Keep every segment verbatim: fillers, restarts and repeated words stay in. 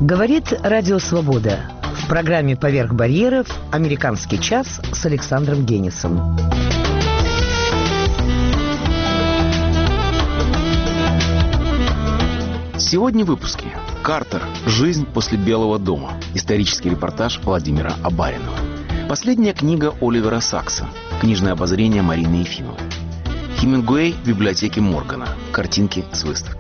Говорит Радио Свобода. В программе «Поверх барьеров» «Американский час» с Александром Генисом. Сегодня в выпуске. Картер. Жизнь после Белого дома. Исторический репортаж Владимира Абаринова. Последняя книга Оливера Сакса. Книжное обозрение Марины Ефимовой. Хемингуэй в библиотеке Моргана. Картинки с выставки.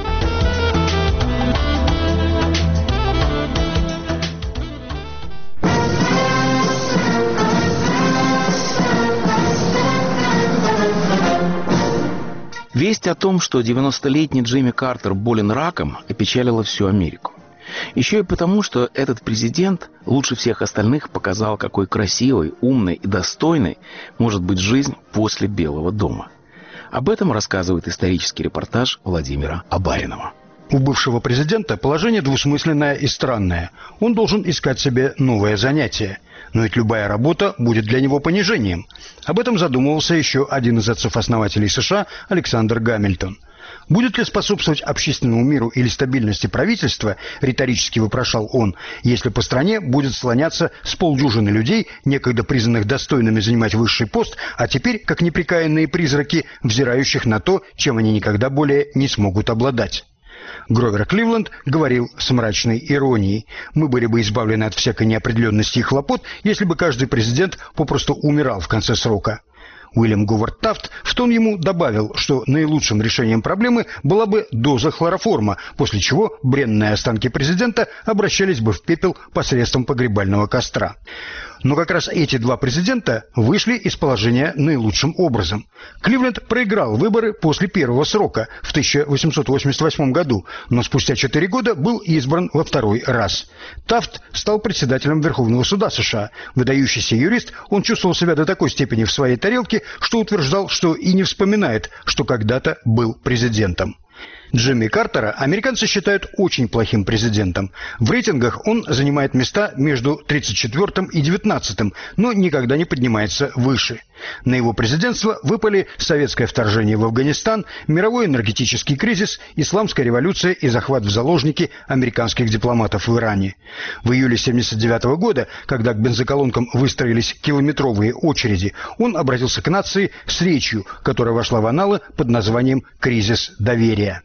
Весть о том, что девяностолетний Джимми Картер болен раком, опечалила всю Америку. Еще и потому, что этот президент лучше всех остальных показал, какой красивой, умной и достойной может быть жизнь после Белого дома. Об этом рассказывает исторический репортаж Владимира Абаринова. У бывшего президента положение двусмысленное и странное. Он должен искать себе новое занятие. Но ведь любая работа будет для него понижением. Об этом задумывался еще один из отцов-основателей США Александр Гамильтон. Будет ли способствовать общественному миру или стабильности правительства, риторически вопрошал он, если по стране будет слоняться с полдюжины людей, некогда признанных достойными занимать высший пост, а теперь, как непрекаянные призраки, взирающих на то, чем они никогда более не смогут обладать. Гровер Кливленд говорил с мрачной иронией: «Мы были бы избавлены от всякой неопределенности и хлопот, если бы каждый президент попросту умирал в конце срока». Уильям Говард Тафт в тон ему добавил, что наилучшим решением проблемы была бы доза хлороформа, после чего бренные останки президента обращались бы в пепел посредством погребального костра. Но как раз эти два президента вышли из положения наилучшим образом. Кливленд проиграл выборы после первого срока в тысяча восемьсот восемьдесят восьмом году, но спустя четыре года был избран во второй раз. Тафт стал председателем Верховного суда США. Выдающийся юрист, он чувствовал себя до такой степени в своей тарелке, что утверждал, что и не вспоминает, что когда-то был президентом. Джимми Картера американцы считают очень плохим президентом. В рейтингах он занимает места между тридцать четвёртым и девятнадцатым, но никогда не поднимается выше. На его президентство выпали советское вторжение в Афганистан, мировой энергетический кризис, исламская революция и захват в заложники американских дипломатов в Иране. В июле семьдесят девятого года, когда к бензоколонкам выстроились километровые очереди, он обратился к нации с речью, которая вошла в анналы под названием «Кризис доверия».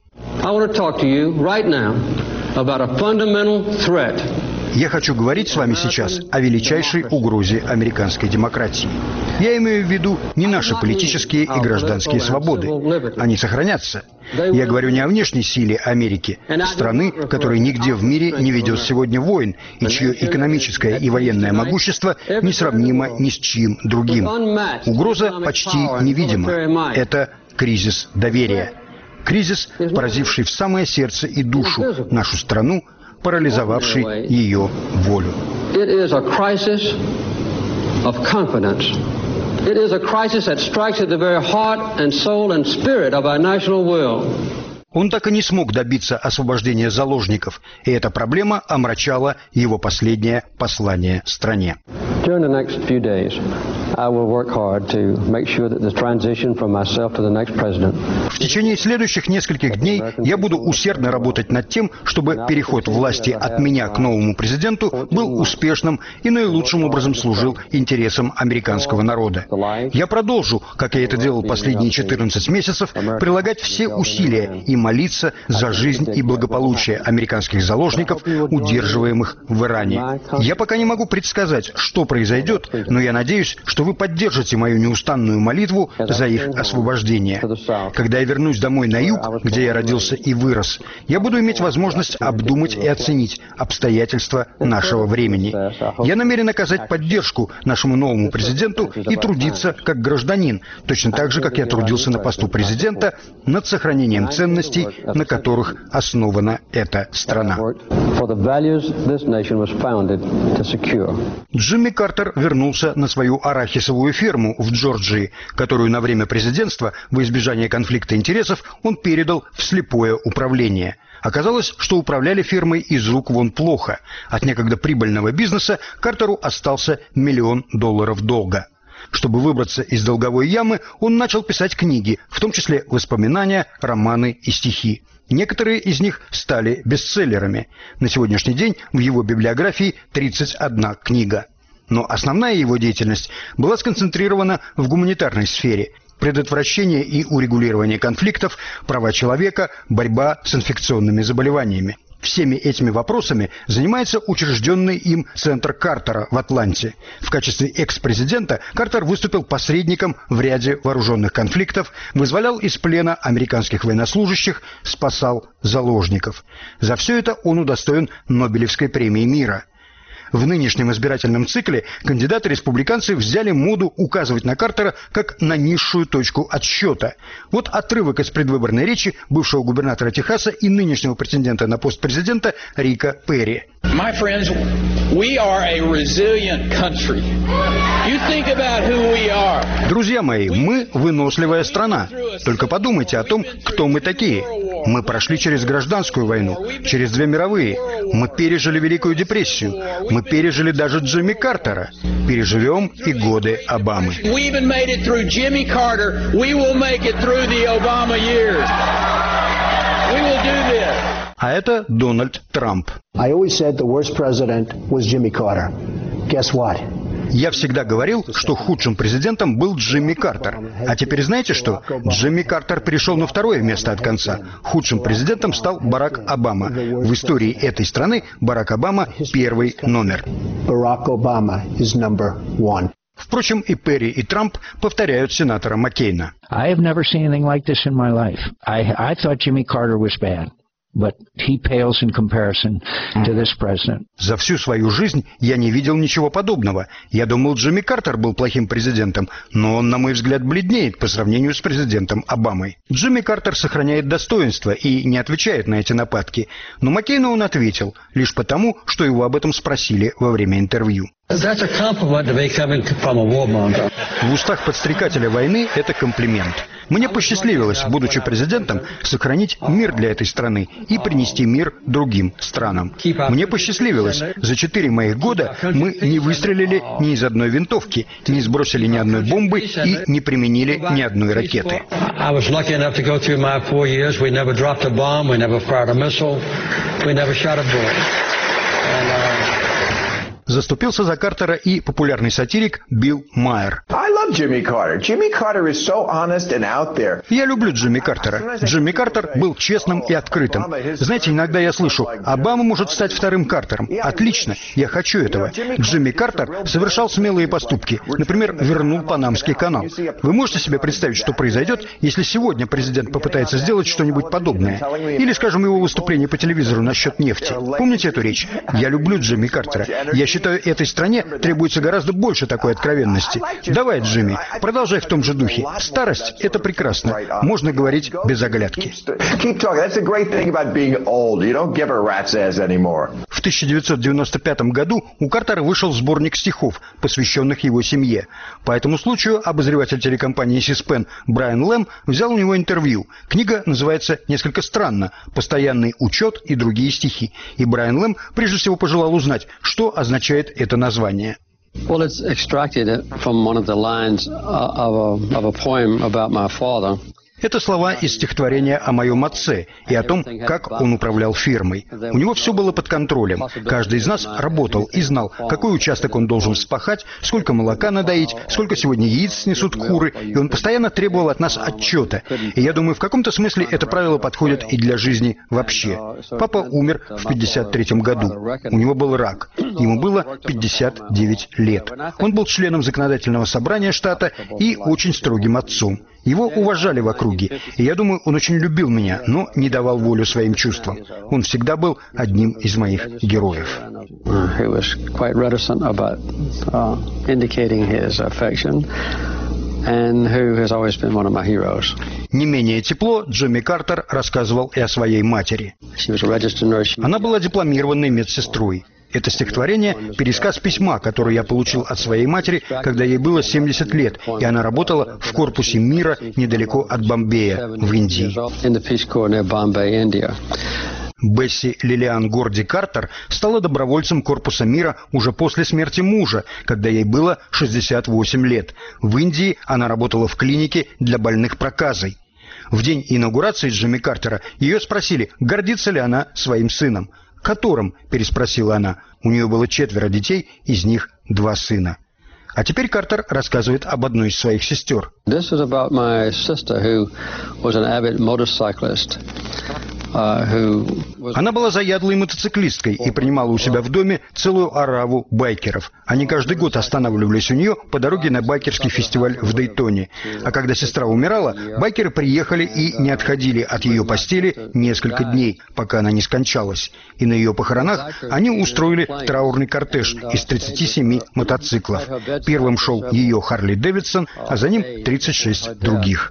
Я хочу говорить с вами сейчас о величайшей угрозе американской демократии. Я имею в виду не наши политические и гражданские свободы. Они сохранятся. Я говорю не о внешней силе Америки, страны, которая нигде в мире не ведет сегодня войн, и чье экономическое и военное могущество несравнимо ни с чьим другим. Угроза почти невидима. Это кризис доверия. Кризис, поразивший в самое сердце и душу нашу страну, парализовавший ее волю. Он так и не смог добиться освобождения заложников, и эта проблема омрачала его последнее послание стране. В течение следующих нескольких дней я буду усердно работать над тем, чтобы переход власти от меня к новому президенту был успешным и наилучшим образом служил интересам американского народа. Я продолжу, как я это делал последние четырнадцать месяцев, прилагать все усилия и молиться за жизнь и благополучие американских заложников, удерживаемых в Иране. Я пока не могу предсказать, что произойдет, но я надеюсь, что вы поддержите мою неустанную молитву за их освобождение. Когда я вернусь домой на юг, где я родился и вырос, я буду иметь возможность обдумать и оценить обстоятельства нашего времени. Я намерен оказать поддержку нашему новому президенту и трудиться как гражданин, точно так же, как я трудился на посту президента над сохранением ценностей, на которых основана эта страна. Джимми Картер вернулся на свою арахисовую ферму в Джорджии, которую на время президентства во избежание конфликта интересов он передал в слепое управление. Оказалось, что управляли фермой из рук вон плохо. От некогда прибыльного бизнеса Картеру остался миллион долларов долга. Чтобы выбраться из долговой ямы, он начал писать книги, в том числе воспоминания, романы и стихи. Некоторые из них стали бестселлерами. На сегодняшний день в его библиографии тридцать одна книга. Но основная его деятельность была сконцентрирована в гуманитарной сфере: предотвращение и урегулирование конфликтов, права человека, борьба с инфекционными заболеваниями. Всеми этими вопросами занимается учрежденный им Центр Картера в Атланте. В качестве экс-президента Картер выступил посредником в ряде вооруженных конфликтов, вызволял из плена американских военнослужащих, спасал заложников. За все это он удостоен Нобелевской премии мира. В нынешнем избирательном цикле кандидаты-республиканцы взяли моду указывать на Картера как на низшую точку отсчета. Вот отрывок из предвыборной речи бывшего губернатора Техаса и нынешнего претендента на пост президента Рика Перри. My friends, we are a resilient country. You think about who we are. Друзья мои, мы выносливая страна. Только подумайте о том, кто мы такие. Мы прошли через гражданскую войну, через две мировые. Мы пережили Великую депрессию. Мы пережили даже Джимми Картера. Переживем и годы Обамы. We even made it through Jimmy Carter. We will make it through the Obama years. We will do this. А это Дональд Трамп. I always said the worst president was Jimmy Carter. Guess what? Я всегда говорил, что худшим президентом был Джимми Картер. А теперь знаете что? Джимми Картер перешел на второе место от конца. Худшим президентом стал Барак Обама. В истории этой страны Барак Обама первый номер. Barack Obama is number one. Впрочем, и Перри, и Трамп повторяют сенатора Маккейна. I have never seen anything like this in my life. I, I thought Jimmy Carter was bad. But he pales in comparison to this president. За всю свою жизнь я не видел ничего подобного. Я думал, Джимми Картер был плохим президентом, но он, на мой взгляд, бледнеет по сравнению с президентом Обамой. Джимми Картер сохраняет достоинство и не отвечает на эти нападки. Но Маккейну он ответил, лишь потому, что его об этом спросили во время интервью. That's a compliment to be coming from a warmonger. В устах подстрекателя войны это комплимент. Мне посчастливилось, будучи президентом, сохранить мир для этой страны и принести мир другим странам. Мне посчастливилось. За четыре моих года мы не выстрелили ни из одной винтовки, не сбросили ни одной бомбы и не применили ни одной ракеты. I was lucky enough to go through my four years. We never dropped a bomb. We never fired a missile. We never shot a bullet. And, uh... Заступился за Картера и популярный сатирик Билл Майер. Я люблю Джимми Картера. Джимми Картер был честным и открытым. Знаете, иногда я слышу: Обама может стать вторым Картером. Отлично, я хочу этого. Джимми Картер совершал смелые поступки. Например, вернул Панамский канал. Вы можете себе представить, что произойдет, если сегодня президент попытается сделать что-нибудь подобное? Или, скажем, его выступление по телевизору насчет нефти. Помните эту речь? Я люблю Джимми Картера. Я считаю, этой стране требуется гораздо больше такой откровенности. Давай, Джимми, продолжай в том же духе. Старость – это прекрасно. Можно говорить без оглядки. В тысяча девятьсот девяносто пятом году у Картера вышел сборник стихов, посвященных его семье. По этому случаю обозреватель телекомпании Си-Спен Брайан Лэм взял у него интервью. Книга называется несколько странно «Постоянный учет и другие стихи». И Брайан Лэм прежде всего пожелал узнать, что означает это название. Well, it's extracted from one of the lines of a, of a poem about my father. Это слова из стихотворения о моем отце и о том, как он управлял фермой. У него все было под контролем. Каждый из нас работал и знал, какой участок он должен вспахать, сколько молока надоить, сколько сегодня яиц снесут куры, и он постоянно требовал от нас отчета. И я думаю, в каком-то смысле это правило подходит и для жизни вообще. Папа умер в пятьдесят третьем году. У него был рак. Ему было пятьдесят девять лет. Он был членом законодательного собрания штата и очень строгим отцом. Его уважали в округе, и я думаю, он очень любил меня, но не давал волю своим чувствам. Он всегда был одним из моих героев. Не менее тепло Джимми Картер рассказывал и о своей матери. Она была дипломированной медсестрой. Это стихотворение – пересказ письма, которое я получил от своей матери, когда ей было семьдесят лет, и она работала в корпусе мира недалеко от Бомбея, в Индии. Бесси Лилиан Горди Картер стала добровольцем Корпуса мира уже после смерти мужа, когда ей было шестьдесят восемь лет. В Индии она работала в клинике для больных проказой. В день инаугурации Джимми Картера ее спросили, гордится ли она своим сыном. «Которым?» – переспросила она. У нее было четверо детей, из них два сына. А теперь Картер рассказывает об одной из своих сестер. This is about my sister, who was an avid motorcyclist. Она была заядлой мотоциклисткой и принимала у себя в доме целую ораву байкеров. Они каждый год останавливались у нее по дороге на байкерский фестиваль в Дейтоне. А когда сестра умирала, байкеры приехали и не отходили от ее постели несколько дней, пока она не скончалась. И на ее похоронах они устроили траурный кортеж из тридцати семи мотоциклов. Первым шел ее Харли Дэвидсон, а за ним тридцать шесть других.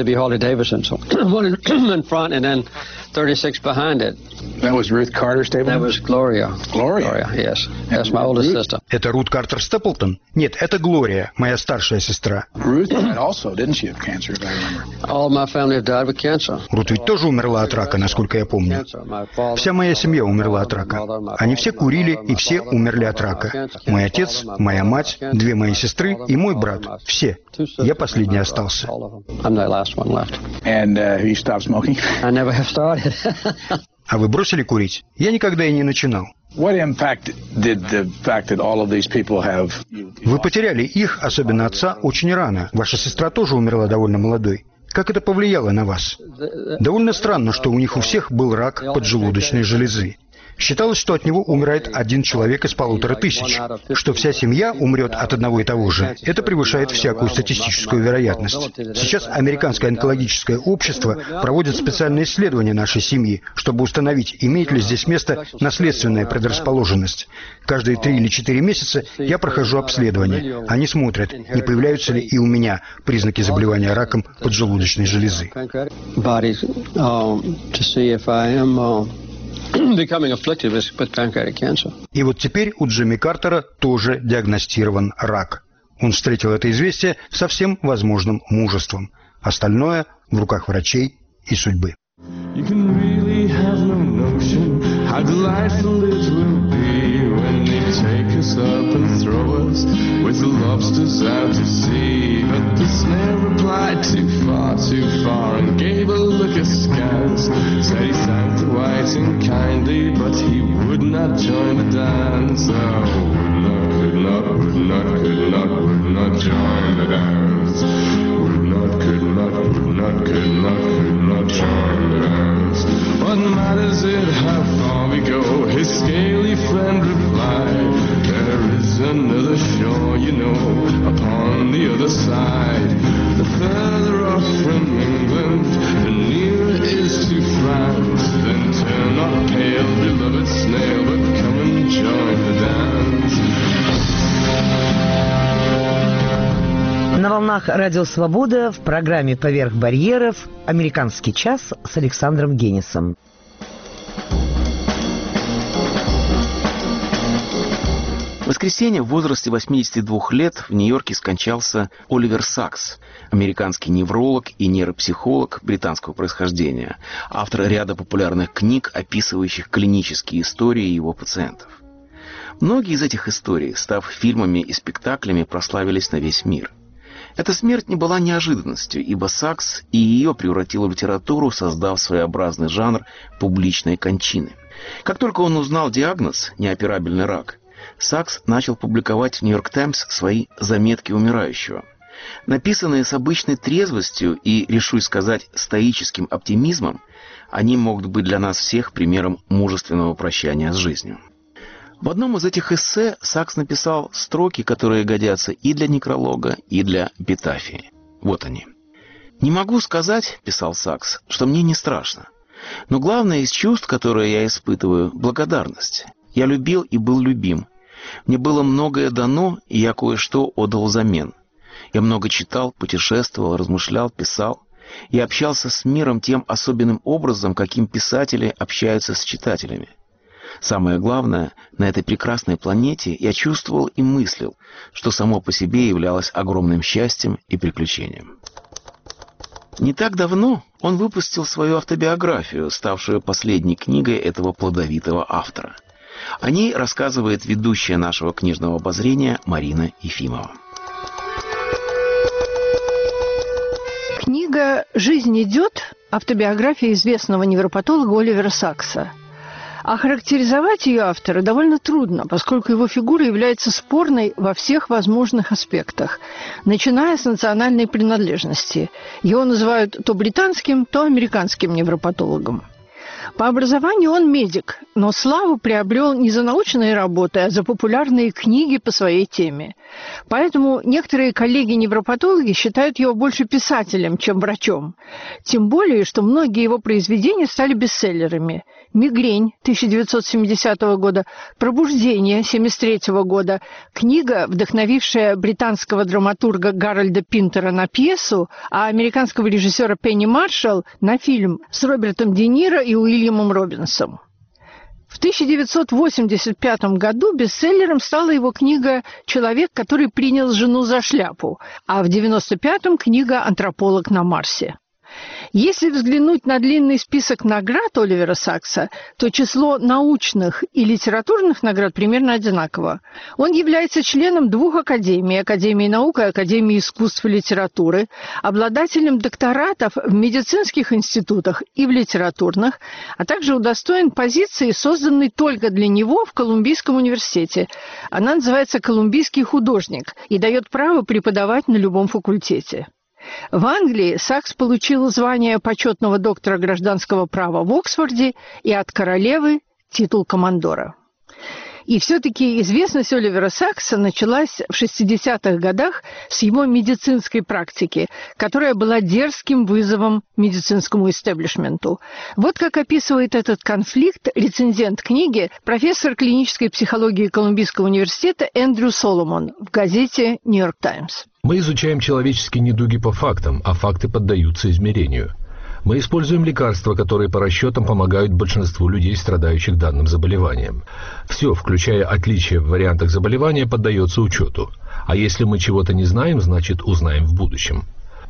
thirty-six behind it. That was Ruth Carter Stapleton? That was Gloria. Gloria? Gloria, yes. That's my oldest sister. Это Рут Картер Степлтон? Нет, это Глория, моя старшая сестра. Ruth died also, didn't she, of cancer, if I remember? All my family have died with cancer. Рут ведь тоже умерла от рака, насколько я помню. Вся моя семья умерла от рака. Они все курили, и все умерли от рака. Мой отец, моя мать, две мои сестры и мой брат. Все. Я последний остался. And uh, you stopped smoking? I never have started. А вы бросили курить? Я никогда и не начинал. What impact did the fact that all of these people have... Вы потеряли их, особенно отца, очень рано. Ваша сестра тоже умерла довольно молодой. Как это повлияло на вас? Довольно странно, что у них у всех был рак поджелудочной железы. Считалось, что от него умирает один человек из полутора тысяч. Что вся семья умрет от одного и того же, это превышает всякую статистическую вероятность. Сейчас Американское онкологическое общество проводит специальные исследования нашей семьи, чтобы установить, имеет ли здесь место наследственная предрасположенность. Каждые три или четыре месяца я прохожу обследование. Они смотрят, не появляются ли и у меня признаки заболевания раком поджелудочной железы. И вот теперь у Джимми Картера тоже диагностирован рак. Он встретил это известие со всем возможным мужеством. Остальное в руках врачей и судьбы. Take us up and throw us with the lobsters out to sea. But the snail replied too far, too far, and gave a look askance. Said he thanked the whiting kindly, but he would not join the dance. Oh, would not, could not, would not, could not, would not join the dance. Would not, could not, would not, could not, could not join the dance. What matters it how far we go? His scaly friend replied, there is another shore, you know, upon the other side. The further off from England, the nearer is to France. Then turn not pale, beloved snail, but come and join the dance. На волнах Радио Свобода в программе «Поверх барьеров» «Американский час» с Александром Генисом. В воскресенье в возрасте восьмидесяти двух лет в Нью-Йорке скончался Оливер Сакс, американский невролог и нейропсихолог британского происхождения, автор ряда популярных книг, описывающих клинические истории его пациентов. Многие из этих историй, став фильмами и спектаклями, прославились на весь мир. Эта смерть не была неожиданностью, ибо Сакс и ее превратил в литературу, создав своеобразный жанр публичной кончины. Как только он узнал диагноз «неоперабельный рак», Сакс начал публиковать в «Нью-Йорк Таймс» свои заметки умирающего. Написанные с обычной трезвостью и, решусь сказать, стоическим оптимизмом, они могут быть для нас всех примером мужественного прощания с жизнью. В одном из этих эссе Сакс написал строки, которые годятся и для некролога, и для эпитафии. Вот они. «Не могу сказать, — писал Сакс, — что мне не страшно. Но главное из чувств, которые я испытываю, — благодарность. Я любил и был любим. Мне было многое дано, и я кое-что отдал взамен. Я много читал, путешествовал, размышлял, писал. Я общался с миром тем особенным образом, каким писатели общаются с читателями. Самое главное, на этой прекрасной планете я чувствовал и мыслил, что само по себе являлось огромным счастьем и приключением». Не так давно он выпустил свою автобиографию, ставшую последней книгой этого плодовитого автора. О ней рассказывает ведущая нашего книжного обозрения Марина Ефимова. Книга Книга «Жизнь идет» – автобиография известного невропатолога Оливера Сакса. Охарактеризовать ее автора довольно трудно, поскольку его фигура является спорной во всех возможных аспектах, начиная с национальной принадлежности. Его называют то британским, то американским невропатологом. По образованию он медик, но славу приобрел не за научные работы, а за популярные книги по своей теме. Поэтому некоторые коллеги-невропатологи считают его больше писателем, чем врачом. Тем более, что многие его произведения стали бестселлерами. «Мигрень» тысяча девятьсот семидесятого года, «Пробуждение» семьдесят третьего года, книга, вдохновившая британского драматурга Гарольда Пинтера на пьесу, а американского режиссера Пенни Маршалл на фильм с Робертом Де Ниро и Уильямом Робинсом. В тысяча девятьсот восемьдесят пятом году бестселлером стала его книга «Человек, который принял жену за шляпу», а в девяносто пятом книга «Антрополог на Марсе». Если взглянуть на длинный список наград Оливера Сакса, то число научных и литературных наград примерно одинаково. Он является членом двух академий – Академии наук и Академии искусств и литературы, обладателем докторатов в медицинских институтах и в литературных, а также удостоен позиции, созданной только для него в Колумбийском университете. Она называется «Колумбийский художник» и дает право преподавать на любом факультете. В Англии Сакс получил звание почетного доктора гражданского права в Оксфорде и от королевы титул командора. И все-таки известность Оливера Сакса началась в шестидесятых годах с его медицинской практики, которая была дерзким вызовом медицинскому истеблишменту. Вот как описывает этот конфликт рецензент книги, профессор клинической психологии Колумбийского университета Эндрю Соломон в газете «Нью-Йорк Таймс». Мы изучаем человеческие недуги по фактам, а факты поддаются измерению. Мы используем лекарства, которые по расчетам помогают большинству людей, страдающих данным заболеванием. Все, включая отличия в вариантах заболевания, поддается учету. А если мы чего-то не знаем, значит узнаем в будущем.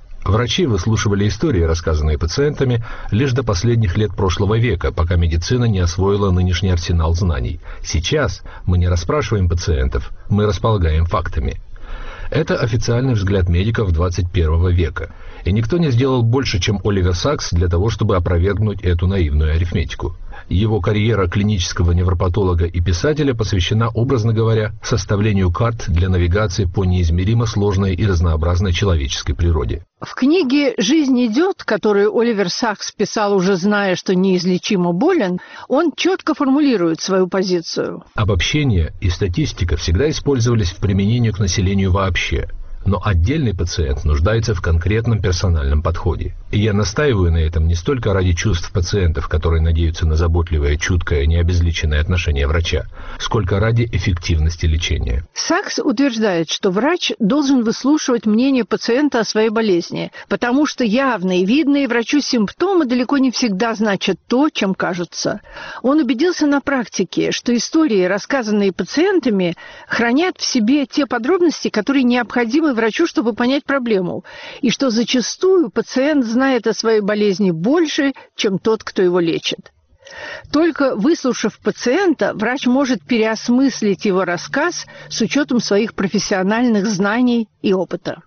Врачи выслушивали истории, рассказанные пациентами, лишь до последних лет прошлого века, пока медицина не освоила нынешний арсенал знаний. Сейчас мы не расспрашиваем пациентов, мы располагаем фактами. Это официальный взгляд медиков двадцать первого века. И никто не сделал больше, чем Оливер Сакс, для того, чтобы опровергнуть эту наивную арифметику. Его карьера клинического невропатолога и писателя посвящена, образно говоря, составлению карт для навигации по неизмеримо сложной и разнообразной человеческой природе. В книге «Жизнь идет», которую Оливер Сакс писал, уже зная, что неизлечимо болен, он четко формулирует свою позицию. Обобщение и статистика всегда использовались в применении к населению вообще. Но отдельный пациент нуждается в конкретном персональном подходе. И я настаиваю на этом не столько ради чувств пациентов, которые надеются на заботливое, чуткое, необезличенное отношение врача, сколько ради эффективности лечения. Сакс утверждает, что врач должен выслушивать мнение пациента о своей болезни, потому что явные, видные врачу симптомы далеко не всегда значат то, чем кажутся. Он убедился на практике, что истории, рассказанные пациентами, хранят в себе те подробности, которые необходимы врачу, чтобы понять проблему, и что зачастую пациент знает о своей болезни больше, чем тот, кто его лечит. Только выслушав пациента, врач может переосмыслить его рассказ с учетом своих профессиональных знаний и опыта.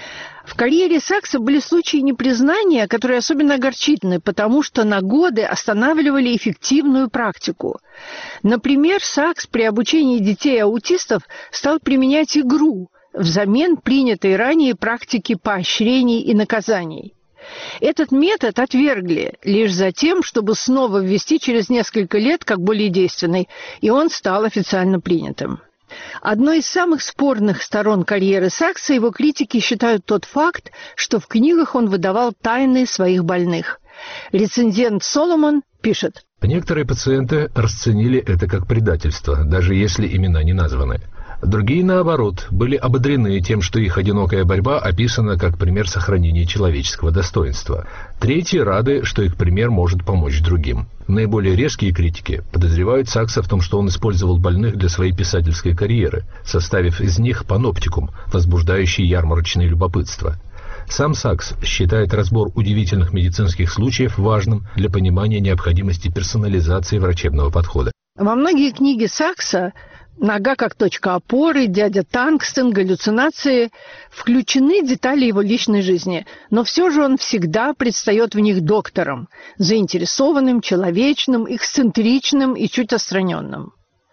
В карьере Сакса были случаи непризнания, которые особенно огорчительны, потому что на годы останавливали эффективную практику. Например, Сакс при обучении детей-аутистов стал применять игру взамен принятой ранее практики поощрений и наказаний. Этот метод отвергли лишь за тем, чтобы снова ввести через несколько лет как более действенный, и он стал официально принятым. Одной из самых спорных сторон карьеры Сакса его критики считают тот факт, что в книгах он выдавал тайны своих больных. Рецензент Соломон пишет: «Некоторые пациенты расценили это как предательство, даже если имена не названы. Другие, наоборот, были ободрены тем, что их одинокая борьба описана как пример сохранения человеческого достоинства. Третьи рады, что их пример может помочь другим. Наиболее резкие критики подозревают Сакса в том, что он использовал больных для своей писательской карьеры, составив из них паноптикум, возбуждающий ярмарочное любопытство. Сам Сакс считает разбор удивительных медицинских случаев важным для понимания необходимости персонализации врачебного подхода. Во многие книги Сакса Нога как точка опоры, дядя Тангстен, галлюцинации. Включены детали его личной жизни, но все же он всегда предстает в них доктором, заинтересованным, человечным, эксцентричным и чуть отстраненным.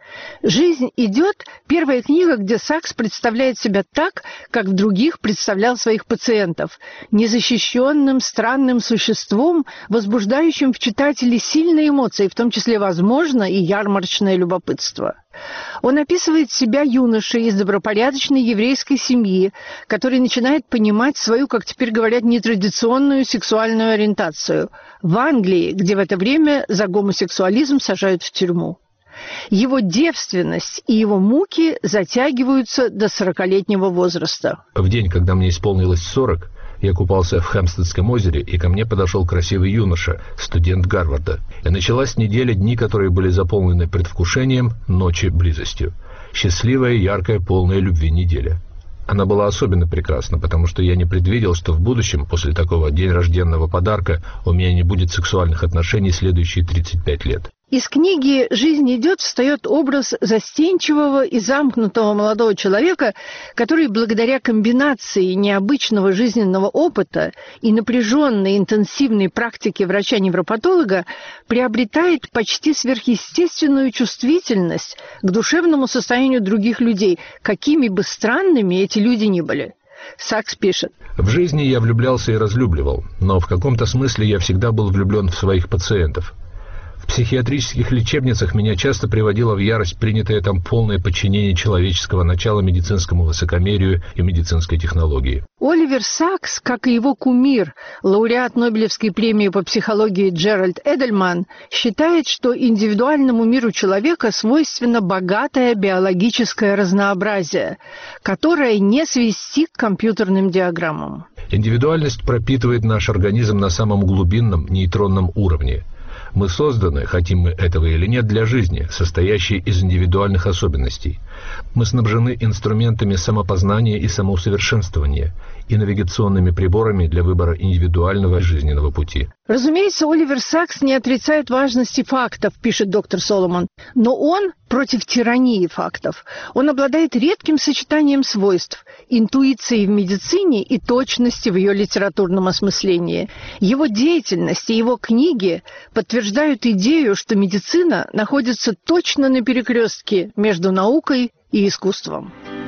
«Жизнь идет» – первая книга, где Сакс представляет себя так, как в других представлял своих пациентов, незащищенным, странным существом, возбуждающим в читателе сильные эмоции, в том числе, возможно, и ярмарочное любопытство. Он описывает себя юношей из добропорядочной еврейской семьи, который начинает понимать свою, как теперь говорят, нетрадиционную сексуальную ориентацию в Англии, где в это время за гомосексуализм сажают в тюрьму. Его девственность и его муки затягиваются до сорокалетнего возраста. В день, когда мне исполнилось сорок, я купался в Хэмпстедском озере, и ко мне подошел красивый юноша, студент Гарварда. И началась неделя, дни, которые были заполнены предвкушением, ночи близостью. Счастливая, яркая, полная любви неделя. Она была особенно прекрасна, потому что я не предвидел, что в будущем, после такого день рожденного подарка, у меня не будет сексуальных отношений следующие тридцать пять лет. Из книги «Жизнь идет» встает образ застенчивого и замкнутого молодого человека, который благодаря комбинации необычного жизненного опыта и напряженной интенсивной практики врача-невропатолога приобретает почти сверхъестественную чувствительность к душевному состоянию других людей, какими бы странными эти люди ни были. Сакс пишет: «В жизни я влюблялся и разлюбливал, но в каком-то смысле я всегда был влюблен в своих пациентов. В психиатрических лечебницах меня часто приводило в ярость принятое там полное подчинение человеческого начала медицинскому высокомерию и медицинской технологии». Оливер Сакс, как и его кумир, лауреат Нобелевской премии по психологии Джеральд Эдельман, считает, что индивидуальному миру человека свойственно богатое биологическое разнообразие, которое не свести к компьютерным диаграммам. Индивидуальность пропитывает наш организм на самом глубинном нейтронном уровне. Мы созданы, хотим мы этого или нет, для жизни, состоящей из индивидуальных особенностей. Мы снабжены инструментами самопознания и самоусовершенствования и навигационными приборами для выбора индивидуального жизненного пути. Разумеется, Оливер Сакс не отрицает важности фактов, пишет доктор Соломон, но он против тирании фактов. Он обладает редким сочетанием свойств – интуиции в медицине и точности в ее литературном осмыслении. Его деятельность и его книги подтверждают идею, что медицина находится точно на перекрестке между наукой и искусством.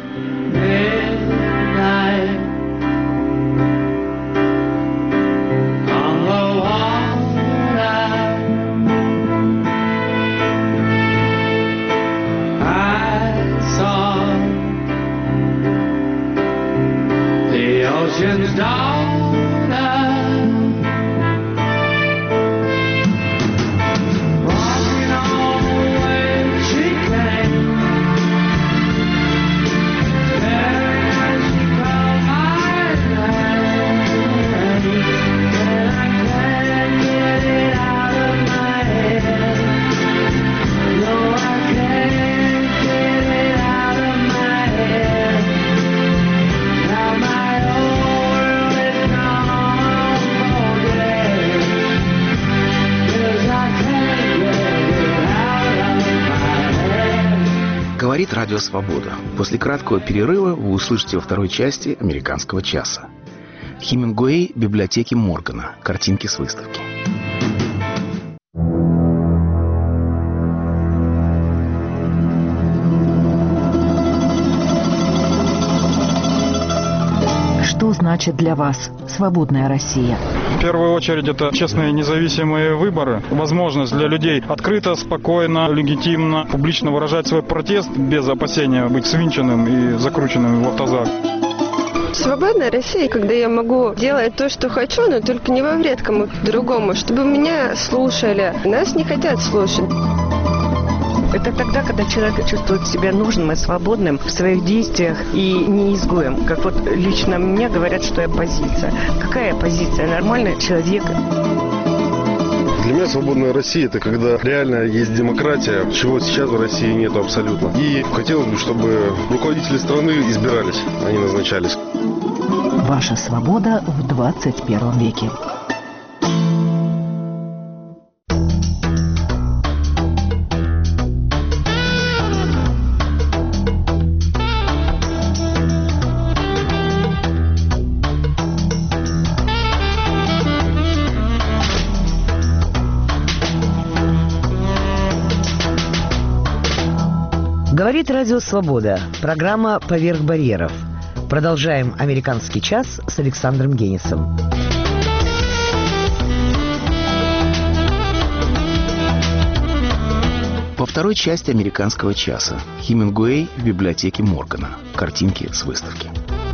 Ocean's daughter, walking on the way she came, and she called my name, and I can't get it out of my head. No, I can't get it out of my head. Now my Говорит Радио Свобода. После краткого перерыва вы услышите во второй части «Американского часа». Хемингуэй библиотеки Моргана. Картинки с выставки. Что значит для вас свободная Россия? В первую очередь это честные независимые выборы, возможность для людей открыто, спокойно, легитимно, публично выражать свой протест без опасения быть свинченным и закрученным в автозак. Свободная Россия, когда я могу делать то, что хочу, но только не во вред кому-то другому, чтобы меня слушали. Нас не хотят слушать. Это тогда, когда человек чувствует себя нужным и свободным в своих действиях и не изгоем. Как вот лично мне говорят, что я оппозиция. Какая оппозиция? Нормальный человек. Для меня свободная Россия – это когда реально есть демократия, чего сейчас в России нету абсолютно. И хотелось бы, чтобы руководители страны избирались, а не назначались. Ваша свобода в двадцать первом веке. Говорит Радио Свобода. Программа «Поверх барьеров». Продолжаем «Американский час» с Александром Генисом. Во второй части «Американского часа» Хемингуэй в библиотеке Моргана. Картинки с выставки.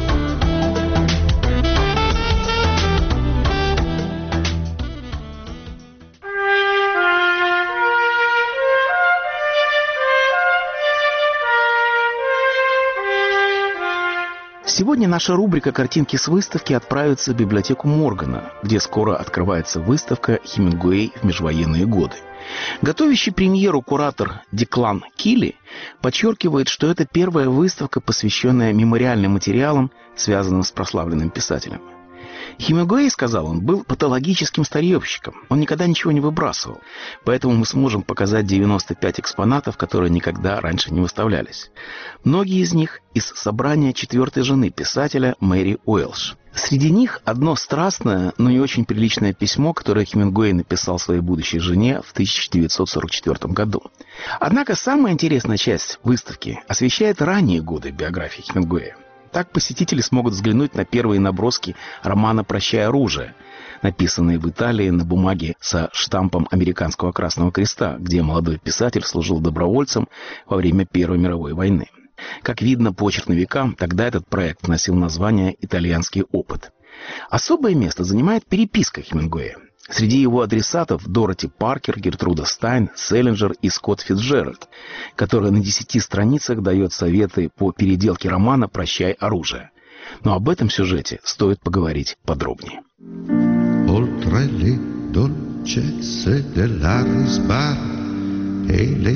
Сегодня наша рубрика «Картинки с выставки» отправится в библиотеку Моргана, где скоро открывается выставка «Хемингуэй в межвоенные годы». Готовящий премьеру куратор Деклан Килли подчеркивает, что это первая выставка, посвященная мемориальным материалам, связанным с прославленным писателем. Хемингуэй, сказал он, был патологическим старьевщиком. Он никогда ничего не выбрасывал. Поэтому мы сможем показать девяносто пять экспонатов, которые никогда раньше не выставлялись. Многие из них из собрания четвертой жены писателя Мэри Уэлш. Среди них одно страстное, но не очень приличное письмо, которое Хемингуэй написал своей будущей жене в тысяча девятьсот сорок четвёртом году. Однако самая интересная часть выставки освещает ранние годы биографии Хемингуэя. Так посетители смогут взглянуть на первые наброски романа «Прощай оружие», написанные в Италии на бумаге со штампом Американского Красного Креста, где молодой писатель служил добровольцем во время Первой мировой войны. Как видно по черновикам, тогда этот проект носил название «Итальянский опыт». Особое место занимает переписка Хемингуэя. Среди его адресатов Дороти Паркер, Гертруда Стайн, Селлинджер и Скотт Фицджеральд, которая на десяти страницах дает советы по переделке романа «Прощай оружие». Но об этом сюжете стоит поговорить подробнее. Oltre le dolcezze dell'Arisbar e le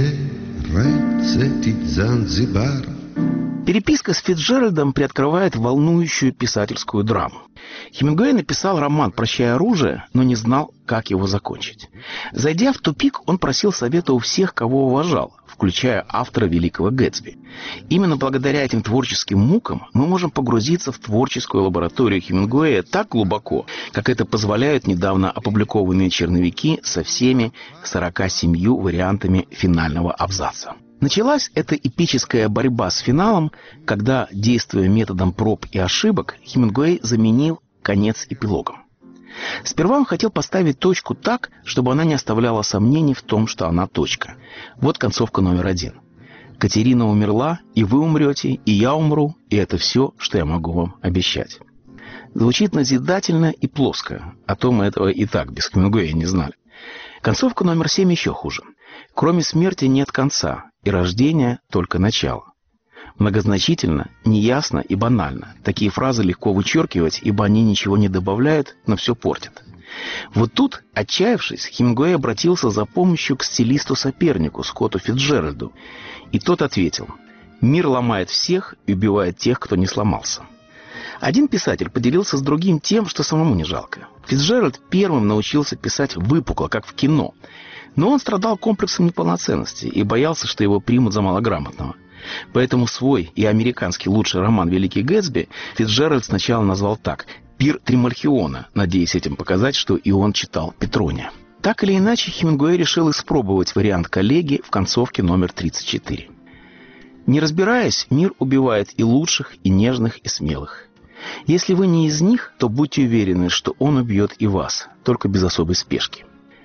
tenerezze di Zanzibar. Переписка с Фицджеральдом приоткрывает волнующую писательскую драму. Хемингуэй написал роман «Прощай оружие», но не знал, как его закончить. Зайдя в тупик, он просил совета у всех, кого уважал, включая автора «Великого Гэтсби». Именно благодаря этим творческим мукам мы можем погрузиться в творческую лабораторию Хемингуэя так глубоко, как это позволяют недавно опубликованные черновики со всеми сорока семью вариантами финального абзаца. Началась эта эпическая борьба с финалом, когда, действуя методом проб и ошибок, Хемингуэй заменил конец эпилогом. Сперва он хотел поставить точку так, чтобы она не оставляла сомнений в том, что она точка. Вот концовка номер один. «Катерина умерла, и вы умрете, и я умру, и это все, что я могу вам обещать». Звучит назидательно и плоско, а то мы этого и так без Хемингуэя не знали. Концовка номер семь еще хуже. «Кроме смерти нет конца, и рождения только начало». Многозначительно, неясно и банально. Такие фразы легко вычеркивать, ибо они ничего не добавляют, но все портят. Вот тут, отчаявшись, Хемингуэй обратился за помощью к стилисту-сопернику Скотту Фицджеральду, и тот ответил: «Мир ломает всех и убивает тех, кто не сломался». Один писатель поделился с другим тем, что самому не жалко. Фицджеральд первым научился писать выпукло, как в кино, но он страдал комплексом неполноценности и боялся, что его примут за малограмотного. Поэтому свой и американский лучший роман «Великий Гэтсби» Фицджеральд сначала назвал так: «Пир Тримальхиона», надеясь этим показать, что и он читал Петрония. Так или иначе, Хемингуэй решил испробовать вариант коллеги в концовке номер тридцать четыре. Не разбираясь, мир убивает и лучших, и нежных, и смелых. Если вы не из них, то будьте уверены, что он убьет и вас, только без особой спешки.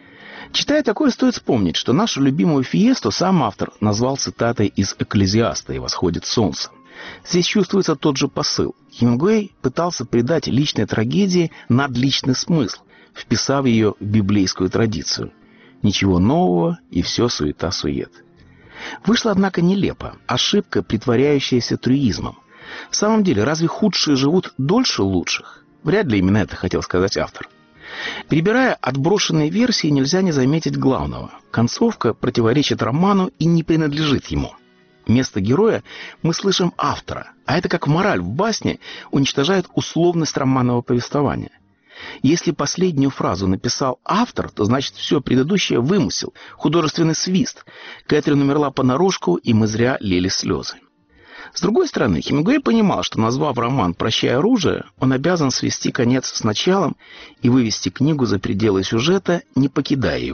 Читая такое, стоит вспомнить, что нашу любимую фиесту сам автор назвал цитатой из «Экклезиаста» и «Восходит солнце». Здесь чувствуется тот же посыл. Хемингуэй пытался придать личной трагедии надличный смысл, вписав ее в библейскую традицию. Ничего нового, и все суета-сует. Вышло, однако, нелепо. Ошибка, притворяющаяся трюизмом. В самом деле, разве худшие живут дольше лучших? Вряд ли именно это хотел сказать автор. Перебирая отброшенные версии, нельзя не заметить главного. Концовка противоречит роману и не принадлежит ему. Вместо героя мы слышим автора, а это как мораль в басне уничтожает условность романного повествования. Если последнюю фразу написал автор, то значит все предыдущее вымысел, художественный свист. Кэтрин умерла понарошку, и мы зря лили слезы. С другой стороны, Хемингуэй понимал, что, назвав роман «Прощай оружие», он обязан свести конец с началом и вывести книгу за пределы сюжета, не покидая его.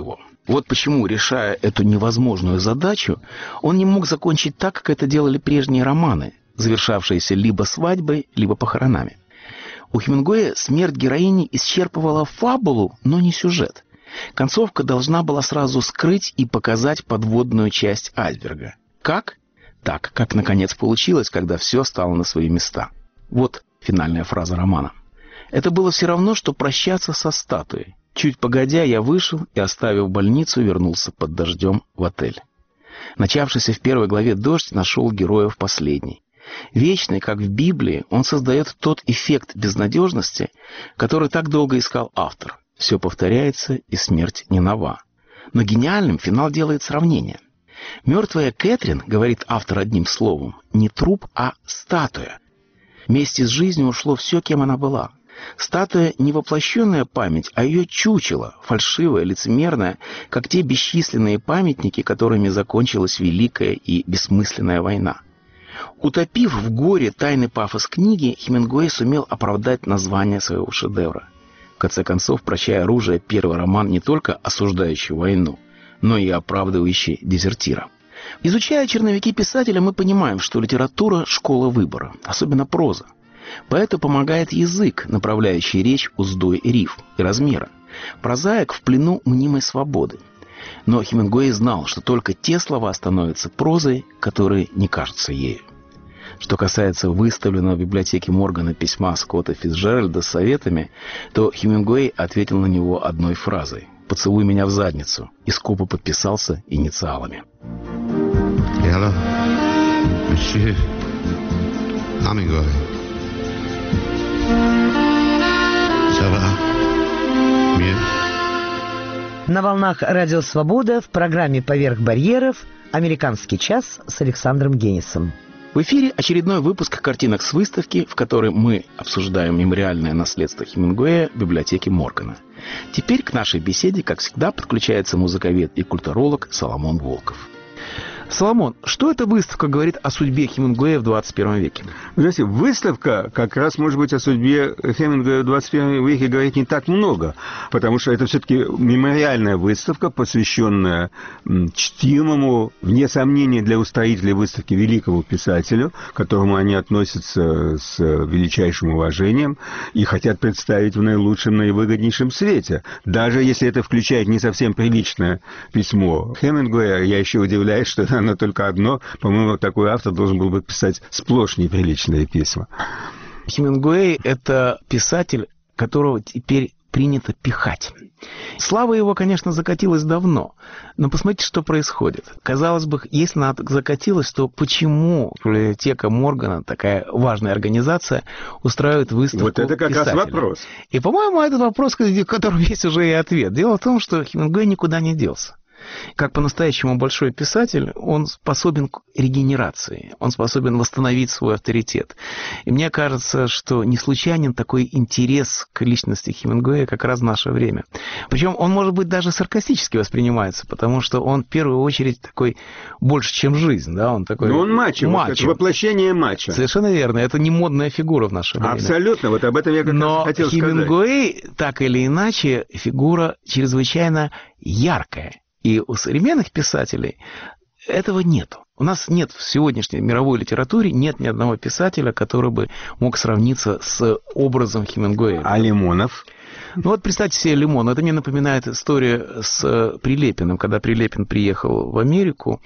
Вот почему, решая эту невозможную задачу, он не мог закончить так, как это делали прежние романы, завершавшиеся либо свадьбой, либо похоронами. У Хемингуэя смерть героини исчерпывала фабулу, но не сюжет. Концовка должна была сразу скрыть и показать подводную часть айсберга. Как? Так, как наконец получилось, когда все стало на свои места. Вот финальная фраза романа. Это было все равно, что прощаться со статуей. Чуть погодя, я вышел и, оставив больницу, вернулся под дождем в отель. Начавшийся в первой главе дождь нашел героя в последней. Вечный, как в Библии, он создает тот эффект безнадежности, который так долго искал автор. Все повторяется, и смерть не нова. Но гениальным финал делает сравнение. «Мертвая Кэтрин, — говорит автор одним словом, — не труп, а статуя. Вместе с жизнью ушло все, кем она была. Статуя — не воплощенная память, а ее чучело, фальшивое, лицемерное, как те бесчисленные памятники, которыми закончилась великая и бессмысленная война». Утопив в горе тайный пафос книги, Хемингуэй сумел оправдать название своего шедевра. В конце концов, «Прощай оружие» — первый роман, не только осуждающий войну, но и оправдывающий дезертира. Изучая черновики писателя, мы понимаем, что литература — школа выбора, особенно проза. Поэту помогает язык, направляющий речь уздой рифм и размера. Прозаик в плену мнимой свободы. Но Хемингуэй знал, что только те слова становятся прозой, которые не кажутся ею. Что касается выставленного в библиотеке Моргана письма Скотта Фицджеральда с советами, то Хемингуэй ответил на него одной фразой: «Поцелуй меня в задницу», и скупо подписался инициалами. Hello, Monsieur Hemingway. Ça va? Mieux? На волнах Радио Свобода в программе «Поверх барьеров» «Американский час» с Александром Генисом. В эфире очередной выпуск картинок с выставки, в которой мы обсуждаем мемориальное наследство Хемингуэя в библиотеке Моргана. Теперь к нашей беседе, как всегда, подключается музыковед и культуролог Соломон Волков. Соломон, что эта выставка говорит о судьбе Хемингуэя в двадцать первом веке? Знаете, выставка как раз, может быть, о судьбе Хемингуэя в двадцать первом веке говорит не так много, потому что это все-таки мемориальная выставка, посвященная чтимому, вне сомнения для устроителей выставки, великому писателю, к которому они относятся с величайшим уважением и хотят представить в наилучшем, наивыгоднейшем свете. Даже если это включает не совсем приличное письмо Хемингуэя, я еще удивляюсь, что оно только одно. По-моему, такой автор должен был бы писать сплошь неприличные письма. Хемингуэй — это писатель, которого теперь принято пихать. Слава его, конечно, закатилась давно, но посмотрите, что происходит. Казалось бы, если она закатилась, то почему библиотека Моргана, такая важная организация, устраивает выставку Вот это как писателя? раз вопрос. И, по-моему, этот вопрос, в котором есть уже и ответ. Дело в том, что Хемингуэй никуда не делся. Как по-настоящему большой писатель, он способен к регенерации, он способен восстановить свой авторитет. И мне кажется, что не случайен такой интерес к личности Хемингуэя как раз в наше время. Причем он, может быть, даже саркастически воспринимается, потому что он в первую очередь такой больше, чем жизнь. Да? Он такой Но он мачо, мачо. Вот воплощение мачо. Совершенно верно. Это не модная фигура в наше время. Абсолютно. Вот об этом я как Но раз хотел Хемингуэй, сказать. так или иначе, фигура чрезвычайно яркая. И у современных писателей этого нет. У нас нет в сегодняшней мировой литературе нет ни одного писателя, который бы мог сравниться с образом Хемингуэя. А Лимонов? Ну вот представьте себе Лимон. Это мне напоминает историю с Прилепиным. Когда Прилепин приехал в Америку,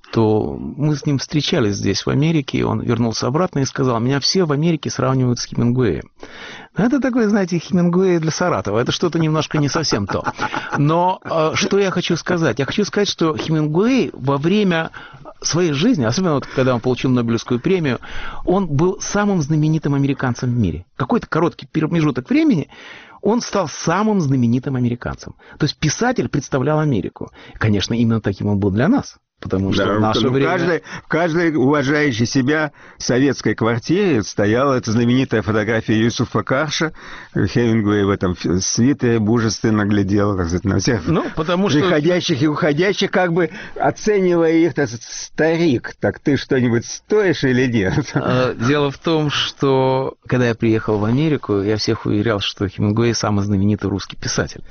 то мы с ним встречались здесь, в Америке, и он вернулся обратно и сказал: меня все в Америке сравнивают с Хемингуэем. Это такой, знаете, Хемингуэй для Саратова. Это что-то немножко не совсем то. Но что я хочу сказать? Я хочу сказать, что Хемингуэй во время своей жизни, особенно вот, когда он получил Нобелевскую премию, он был самым знаменитым американцем в мире. Какой-то короткий промежуток времени он стал самым знаменитым американцем. То есть писатель представлял Америку. Конечно, именно таким он был для нас. потому что Да, в наше ну, время... В каждой, в каждой уважающей себя советской квартире стояла эта знаменитая фотография Юсуфа Карша. Хемингуэй в этом свитере мужественно глядел, так сказать, на всех ну, потому что... приходящих и уходящих, как бы оценивая их, так сказать, старик, так ты что-нибудь стоишь или нет? Дело в том, что когда я приехал в Америку, я всех уверял, что Хемингуэй самый знаменитый русский писатель.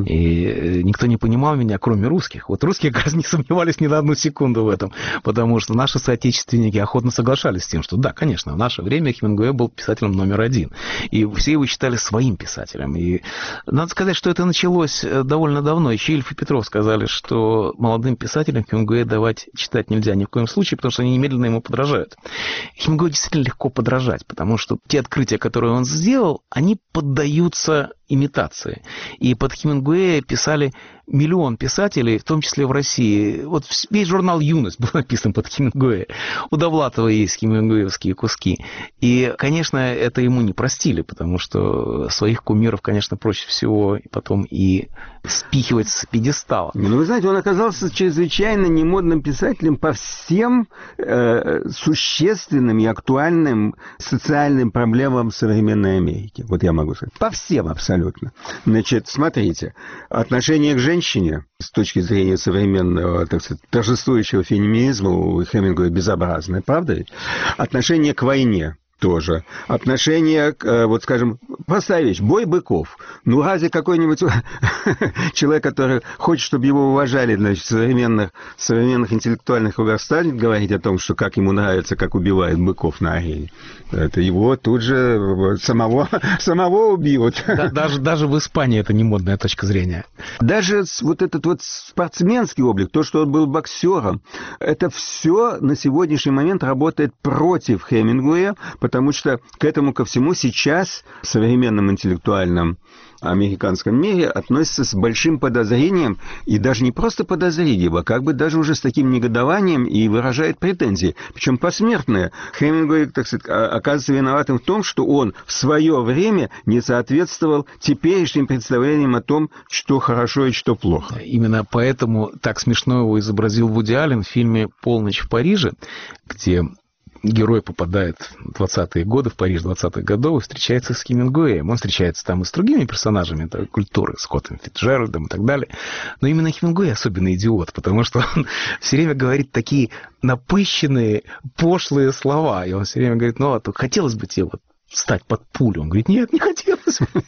И никто не понимал меня, кроме русских. Вот русские, как раз, не сомневались ни на одну секунду в этом, потому что наши соотечественники охотно соглашались с тем, что да, конечно, в наше время Хемингуэй был писателем номер один. И все его считали своим писателем. И надо сказать, что это началось довольно давно. Еще Ильф и Петров сказали, что молодым писателям Хемингуэя давать читать нельзя ни в коем случае, потому что они немедленно ему подражают. Хемингуэю действительно легко подражать, потому что те открытия, которые он сделал, они поддаются имитации. И под Хемингуэя писали миллион писателей, в том числе в России. Вот весь журнал «Юность» был написан под Хемингуэя. У Довлатова есть хемингуэевские куски. И, конечно, это ему не простили, потому что своих кумиров, конечно, проще всего и потом и спихивать с пьедестала. Ну, вы знаете, он оказался чрезвычайно немодным писателем по всем э, существенным и актуальным социальным проблемам современной Америки. Вот я могу сказать. По всем абсолютно. Значит, смотрите, отношение к женщине с точки зрения современного, так сказать, торжествующего феминизма у Хемингуэя безобразное, правда ведь? Отношение к войне тоже. Отношение к, вот скажем, простая вещь, бой быков. Ну, разве какой-нибудь человек, который хочет, чтобы его уважали, значит, в современных, современных интеллектуальных кругах, станет говорить о том, что как ему нравится, как убивают быков на арене? Это его тут же самого, самого убьют. Да, даже, даже в Испании это не модная точка зрения. Даже вот этот вот спортсменский облик, то, что он был боксером, это все на сегодняшний момент работает против Хемингуэя, потому что к этому ко всему сейчас в современном интеллектуальном американском мире относятся с большим подозрением, и даже не просто подозрением, а как бы даже уже с таким негодованием, и выражает претензии, причем посмертные. Хемингуэй, так сказать, оказывается виноватым в том, что он в свое время не соответствовал теперешним представлениям о том, что хорошо и что плохо. Именно поэтому так смешно его изобразил Вуди Аллен в фильме «Полночь в Париже», где герой попадает в двадцатые годы, в Париж двадцатых годов, и встречается с Хемингуэем. Он встречается там и с другими персонажами этой культуры, Скоттом Фицджеральдом и так далее. Но именно Хемингуэй особенно идиот, потому что он все время говорит такие напыщенные, пошлые слова. И он все время говорит, ну, а то хотелось бы тебе вот встать под пулю. Он говорит, нет, не хотелось бы.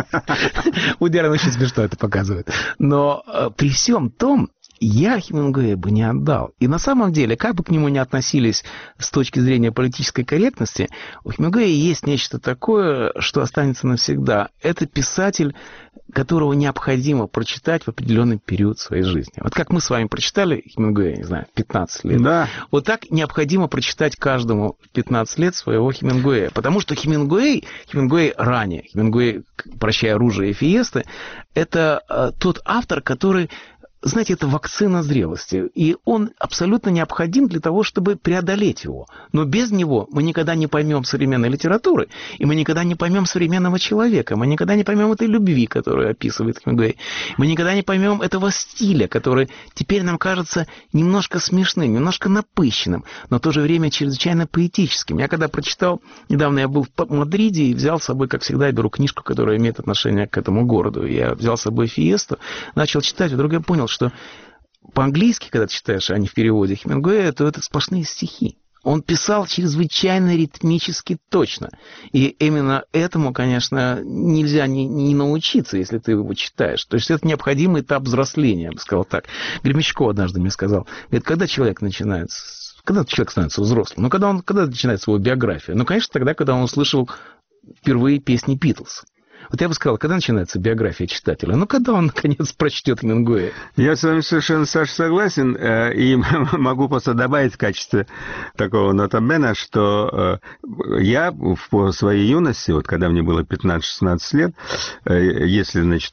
Вуди Аллен очень смешно это показывает. Но при всем том, я Хемингуэя бы не отдал. И на самом деле, как бы к нему ни относились с точки зрения политической корректности, у Хемингуэя есть нечто такое, что останется навсегда. Это писатель, которого необходимо прочитать в определенный период своей жизни. Вот как мы с вами прочитали Хемингуэя, не знаю, в пятнадцать лет. Да. Вот так необходимо прочитать каждому в пятнадцать лет своего Хемингуэя. Потому что Хемингуэй, Хемингуэй ранее, Хемингуэй «Прощай, оружие» и «Фиесты», это э, тот автор, который... Знаете, это вакцина зрелости, и он абсолютно необходим для того, чтобы преодолеть его. Но без него мы никогда не поймем современной литературы, и мы никогда не поймем современного человека, мы никогда не поймем этой любви, которую описывает Хемингуэй, мы никогда не поймем этого стиля, который теперь нам кажется немножко смешным, немножко напыщенным, но в то же время чрезвычайно поэтическим. Я когда прочитал, недавно я был в Мадриде и взял с собой, как всегда, я беру книжку, которая имеет отношение к этому городу. Я взял с собой «Фиесту», начал читать, вдруг я понял, что по-английски, когда ты читаешь, а не в переводе Хемингуэя, то это сплошные стихи. Он писал чрезвычайно ритмически точно. И именно этому, конечно, нельзя не, не научиться, если ты его читаешь. То есть это необходимый этап взросления, я бы сказал так. Гремячков однажды мне сказал, говорит, когда человек начинает... Когда человек становится взрослым? Ну, когда он когда начинает свою биографию? Ну, конечно, тогда, когда он услышал впервые песни Битлз. Вот я бы сказал, когда начинается биография читателя? Ну, когда он, наконец, прочтет Хемингуэя? Я с вами совершенно, Саша, согласен. И могу просто добавить в качестве такого нотабена, что я в своей юности, вот когда мне было пятнадцать-шестнадцать лет, если, значит,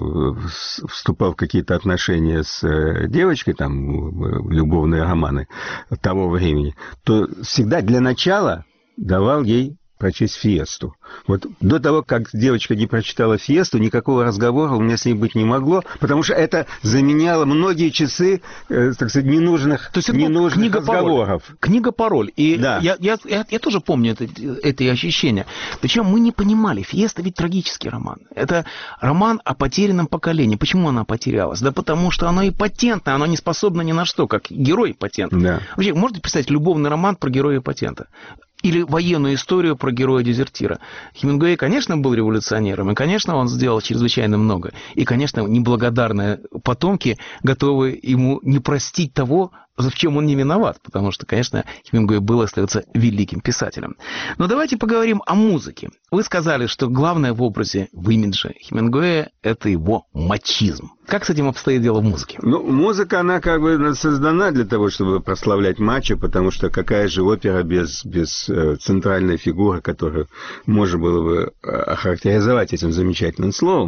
вступал в какие-то отношения с девочкой, там, любовные романы того времени, то всегда для начала давал ей прочесть «Фиесту». Вот до того, как девочка не прочитала «Фиесту», никакого разговора у меня с ней быть не могло, потому что это заменяло многие часы, э, так сказать, ненужных, То есть это ненужных книга разговоров. Пароль. Книга-пароль. И да. я, я, я, я тоже помню это, это ощущение. Причем мы не понимали, «Фиеста» ведь трагический роман. Это роман о потерянном поколении. Почему она потерялась? Да потому что оно импотентное, оно не способно ни на что, как герой импотент. Да. Вообще, можете представить любовный роман про героя импотента? Или военную историю про героя-дезертира. Хемингуэй, конечно, был революционером, и, конечно, он сделал чрезвычайно много. И, конечно, неблагодарные потомки готовы ему не простить того, в чем он не виноват, потому что, конечно, Хемингуэй был и остается великим писателем. Но давайте поговорим о музыке. Вы сказали, что главное в образе, в имидже Хемингуэя – это его мачизм. Как с этим обстоит дело в музыке? Ну, музыка, она как бы создана для того, чтобы прославлять мачо, потому что какая же опера без, без э, центральной фигуры, которую можно было бы охарактеризовать этим замечательным словом.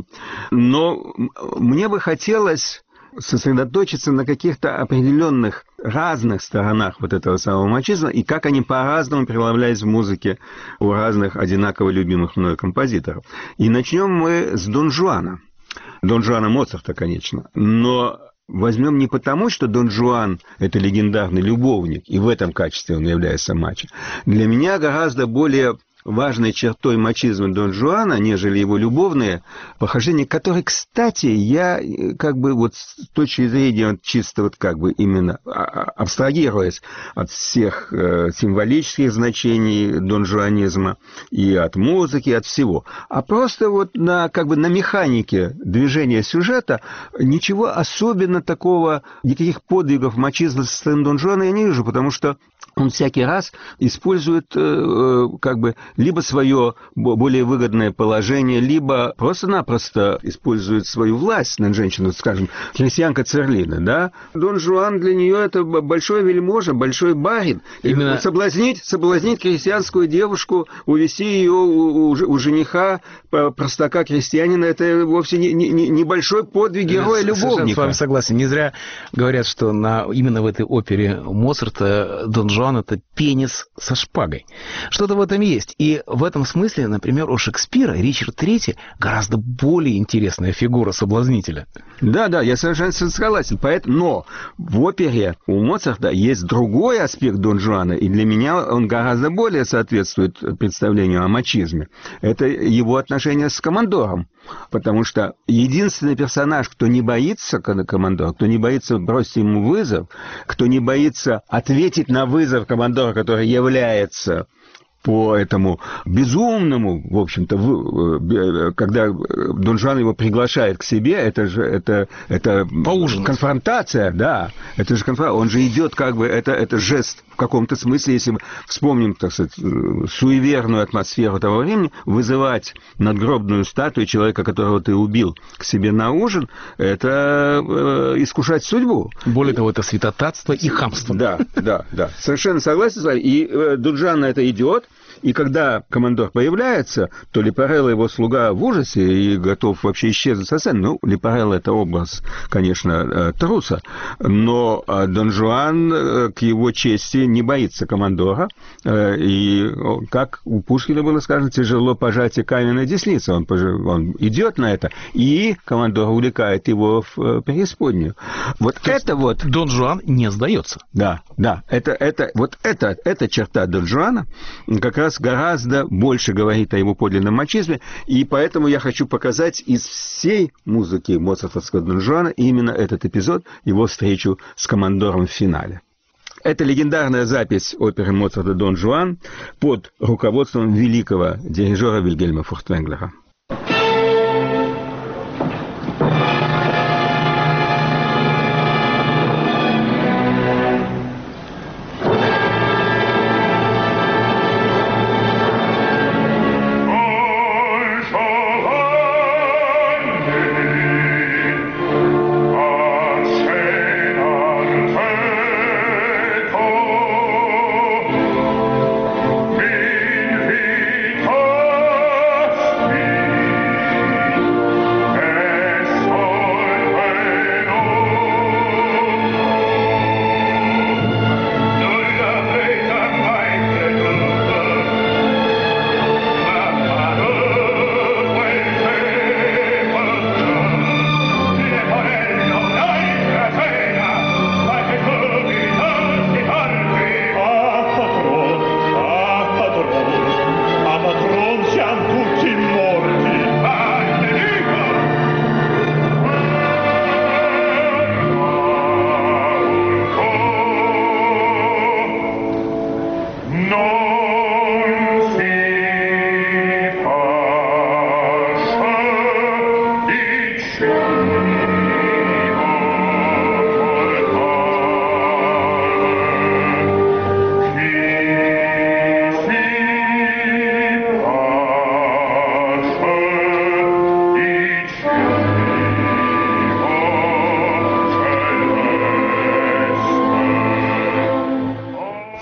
Но мне бы хотелось сосредоточиться на каких-то определенных разных сторонах вот этого самого мачизма и как они по-разному преломлялись в музыке у разных одинаково любимых мной композиторов. И начнем мы с Дон Жуана. Дон Жуана Моцарта, конечно. Но возьмем не потому, что Дон Жуан – это легендарный любовник, и в этом качестве он является мачо. Для меня гораздо более важной чертой мачизма Дон Жуана, нежели его любовные похождения, которые, кстати, я как бы вот с точки зрения чисто вот как бы именно абстрагируясь от всех э, символических значений донжуанизма и от музыки, и от всего, а просто вот на как бы на механике движения сюжета ничего особенно такого, никаких подвигов мачизма со стороны Дон Жуана я не вижу, потому что он всякий раз использует э, как бы либо свое более выгодное положение, либо просто-напросто использует свою власть над женщиной, скажем, крестьянка Церлина, да? Дон Жуан для нее это большой вельможа, большой барин. Именно соблазнить, соблазнить крестьянскую девушку, увести ее у, у, у жениха, простака крестьянина, это вовсе не, не, не большой подвиг героя-любовника. Я с вами согласен. Не зря говорят, что на, именно в этой опере Моцарта Дон Жуан — это пенис со шпагой. Что-то в этом есть. И в этом смысле, например, у Шекспира Ричард Третий гораздо более интересная фигура соблазнителя. Да, да, я совершенно согласен. Поэтому, но в опере у Моцарта есть другой аспект Дон Жуана, и для меня он гораздо более соответствует представлению о мачизме. Это его отношения с командором. Потому что единственный персонаж, кто не боится командора, кто не боится бросить ему вызов, кто не боится ответить на вызов командора, который является по этому безумному, в общем-то, когда Дон Жуан его приглашает к себе, это же это, это конфронтация, да, это же конфронтация, он же идет как бы, это, это жест в каком-то смысле, если мы вспомним, так сказать, суеверную атмосферу того времени, вызывать надгробную статую человека, которого ты убил, к себе на ужин, это э, искушать судьбу. Более того, это святотатство и хамство. Да, да, да, совершенно согласен с вами, и э, Дон Жуан на это идет. И когда командор появляется, то Лепарелло, его слуга, в ужасе и готов вообще исчезнуть со сцены. Ну, Лепарелло — это образ, конечно, труса, но Дон Жуан к его чести не боится командора. И, как у Пушкина было сказано, тяжело пожатие каменной десницы. Он, он идет на это, и командор увлекает его в преисподнюю. Вот то это вот... Дон Жуан не сдается. Да, да. Это, это, вот это, эта черта Дон Жуана как раз гораздо больше говорит о его подлинном мачизме, и поэтому я хочу показать из всей музыки моцартовского Дон Жуана именно этот эпизод, его встречу с командором в финале. Это легендарная запись оперы Моцарта «Дон Жуан» под руководством великого дирижера Вильгельма Фуртвенглера. Be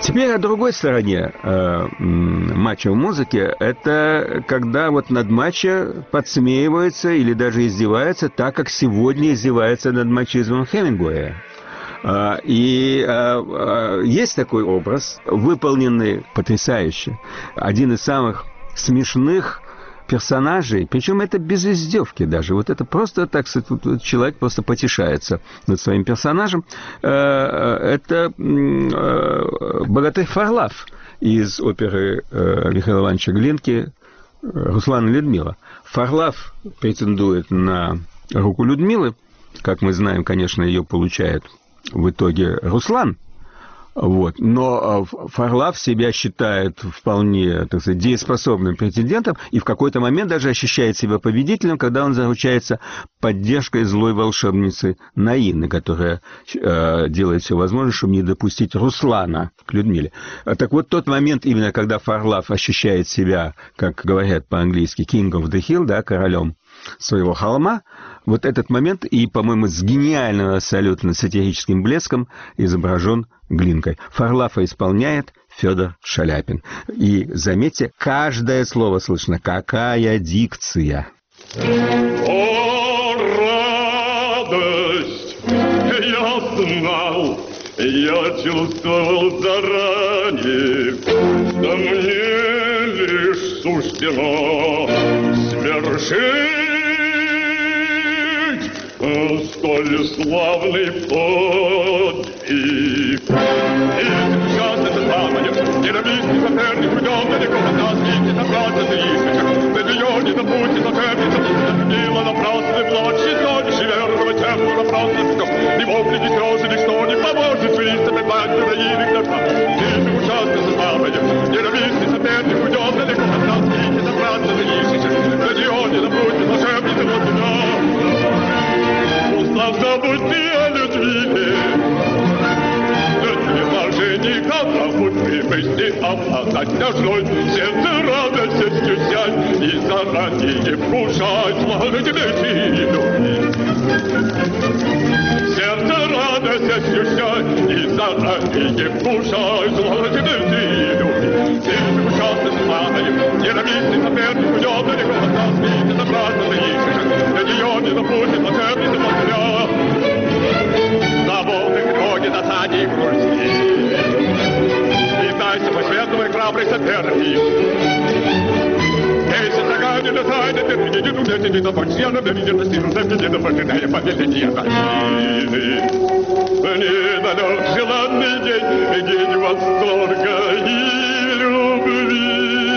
Теперь о другой стороне э, матча в музыке. Это когда вот над матчем подсмеиваются или даже издеваются, так как сегодня издеваются над мачизмом Хемингуэя. Uh, и uh, uh, есть такой образ, выполненный потрясающе. Один из самых смешных персонажей, причем это без издевки даже. Вот это просто, так сказать, человек просто потешается над своим персонажем. Uh, это uh, богатырь Фарлав из оперы uh, Михаила Ивановича Глинки «Руслан и Людмила». Фарлав претендует на руку Людмилы. Как мы знаем, конечно, ее получает в итоге Руслан, вот. Но Фарлав себя считает вполне, так сказать, дееспособным претендентом и в какой-то момент даже ощущает себя победителем, когда он заручается поддержкой злой волшебницы Наины, которая э, делает все возможное, чтобы не допустить Руслана к Людмиле. Так вот, тот момент, именно когда Фарлав ощущает себя, как говорят по-английски, king of the hill, да, королем своего холма, вот этот момент и, по-моему, с гениальным абсолютно сатирическим блеском изображен Глинкой. Фарлафа исполняет Федор Шаляпин. И, заметьте, каждое слово слышно. Какая дикция! О, радость! Я знал, я чувствовал заранее, что мне лишь суждено свершить столь славный подвиг. И сейчас это самое, ненавистный соперник уйдет далеко от нас, и собраться ты ищешь, без ее не забудь, зашепится, Людмила напрасно плачет, но не верного сердца напрасно стеков, ни вопли, ни слезы, ничто не поможет свистами плать героиных дорога. И сейчас это самое, ненавистный соперник уйдет далеко от нас, и собраться ты ищешь, без ее не забудь, зашепится вот меня. Слав забудьте Людмиле, Людмила жениха забудь привести, обладать должной, сердце радостью сядь и заранее вкушать славы тебе любви. Сердце радостью сядь и заранее вкушать славы тебе любви. Ты ужасно знаешь, ненавистный соперник уйдет далеко от нас, и забраться ты ищешь, для нее не забудь, зашепится под меня. На волнах тревоги, досаде и грусти. Витайся, мой светлый, храбрый соперник. Если такая не досадя, ты не не думайте, не забудь, я на меня не достигну, на меня не пожиная победы не отдали. Мне далек желанный день, день восторга и любви.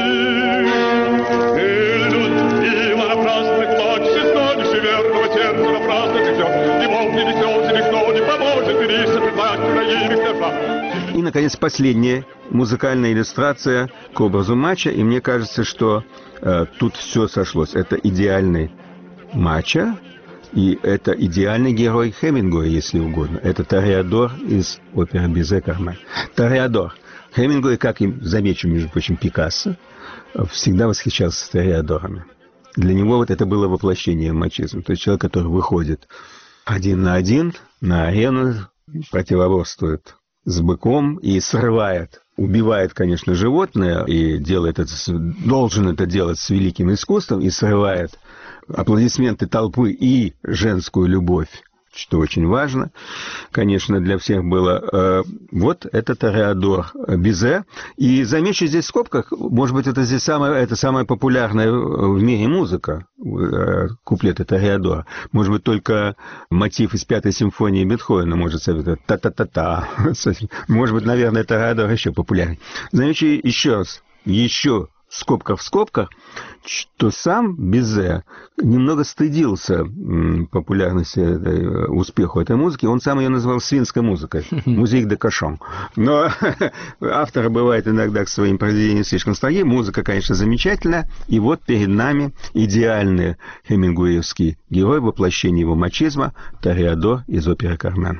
Людмила напрасно плачет, стонешь, и верного сердца напрасно течет. Ни волк, ни слезы, никто не поможет, и лишь сопредать краевик держав. И, наконец, последняя музыкальная иллюстрация к образу матча. И мне кажется, что э, тут все сошлось. Это идеальный матча, и это идеальный герой Хемингуэя, если угодно. Это Тореадор из оперы Бизе Кармен. Тореадор. Хемингуэй, как и, замечу, между прочим, Пикассо, всегда восхищался тореадорами. Для него вот это было воплощение мачизма. То есть человек, который выходит один на один на арену, противоборствует с быком и срывает, убивает, конечно, животное, и делает это, должен это делать с великим искусством, и срывает аплодисменты толпы и женскую любовь, что очень важно, конечно, для всех было. Вот это Тореадор Бизе. И замечу здесь в скобках, может быть, это здесь самая, это самая популярная в мире музыка, куплеты Тореадора. Может быть, только мотив из пятой симфонии Бетховена может советовать та-та-та-та. Может быть, наверное, Тореадор еще популярнее. Замечу еще раз, еще скобках в скобках, что сам Бизе немного стыдился популярности, успеху этой музыки. Он сам ее назвал свинской музыкой. Музик де кошон. Но авторы бывают иногда к своим произведениям слишком строги. Музыка, конечно, замечательная. И вот перед нами идеальный хемингуэевский герой, воплощение его мачизма, Тореадор из оперы «Кармен».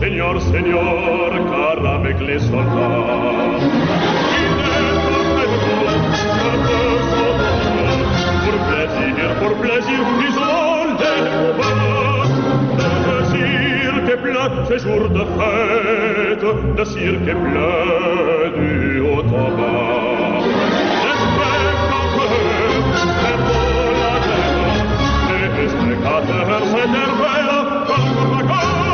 Señor, señor, car avec les soldats. Pour plaisir, pour plaisir, isolé au bas. De cirque plein, ces jours de fête, de cirque plein du haut en bas. Les spectateurs, c'est beau la guerre, les spectateurs s'énervent comme la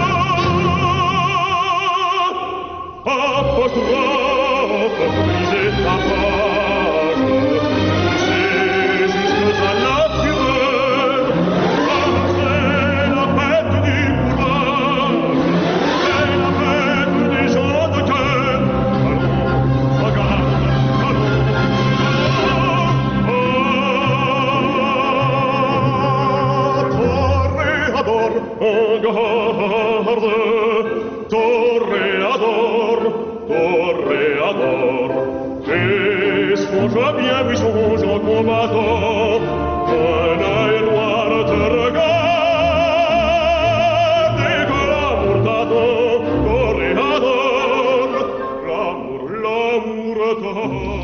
gare. Apostrophe, brisez ta page, poussez jusque à la fureur, c'est la fête du courage, c'est la fête des gens de cœur. Allons, regarde, allons, allons, toréador, toréador, et songe bien, oui, songe en combattant, un œil noir te regarde, et que l'amour t'attend, toréador, l'amour, l'amour t'attend.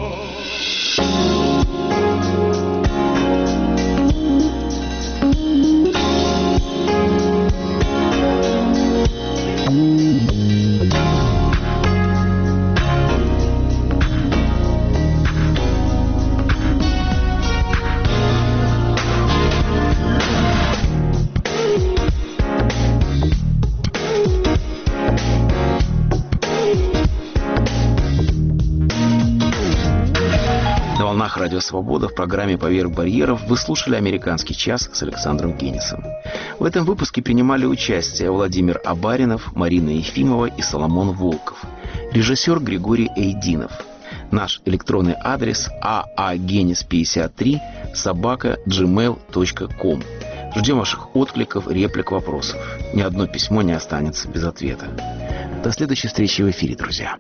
Радио «Свобода» в программе «Поверх барьеров» вы слушали «Американский час» с Александром Генисом. В этом выпуске принимали участие Владимир Абаринов, Марина Ефимова и Соломон Волков. Режиссер Григорий Эйдинов. Наш электронный адрес а а генис пятьдесят три собака джимейл точка ком. Ждем ваших откликов, реплик, вопросов. Ни одно письмо не останется без ответа. До следующей встречи в эфире, друзья.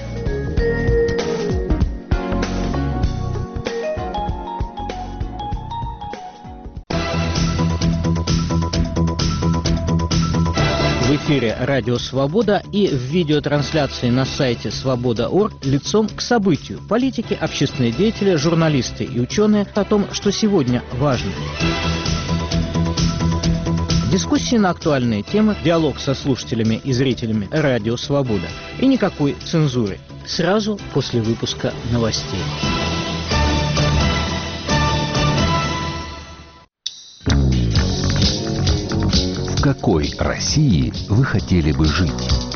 В эфире «Радио Свобода» и в видеотрансляции на сайте свобода точка орг лицом к событию. Политики, общественные деятели, журналисты и ученые о том, что сегодня важно. Дискуссии на актуальные темы, диалог со слушателями и зрителями «Радио Свобода». И никакой цензуры. Сразу после выпуска новостей. В какой России вы хотели бы жить?